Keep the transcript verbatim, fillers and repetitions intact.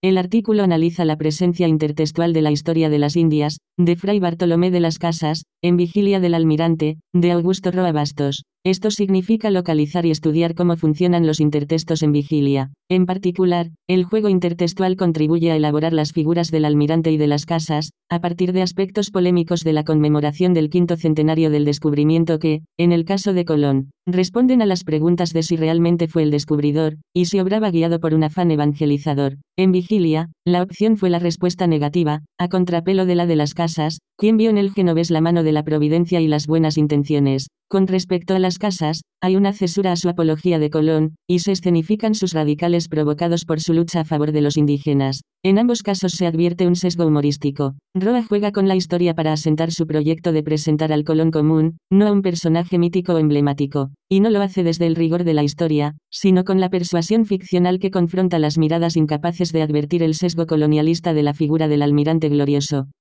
El artículo analiza la presencia intertextual de la historia de las Indias, de Fray Bartolomé de las Casas, en Vigilia del Almirante, de Augusto Roa Bastos. Esto significa localizar y estudiar cómo funcionan los intertextos en Vigilia. En particular, el juego intertextual contribuye a elaborar las figuras del almirante y de las casas, a partir de aspectos polémicos de la conmemoración del quinto centenario del descubrimiento que, en el caso de Colón, responden a las preguntas de si realmente fue el descubridor, y si obraba guiado por un afán evangelizador. En Vigilia, la opción fue la respuesta negativa, a contrapelo de la de las casas, quien vio en el genovés la mano de la providencia y las buenas intenciones. Con respecto a las casas, hay una cesura a su apología de Colón, y se escenifican sus radicales provocados por su lucha a favor de los indígenas. En ambos casos se advierte un sesgo humorístico. Roa juega con la historia para asentar su proyecto de presentar al Colón común, no a un personaje mítico o emblemático, y no lo hace desde el rigor de la historia, sino con la persuasión ficcional que confronta las miradas incapaces de advertir el sesgo colonialista de la figura del almirante glorioso.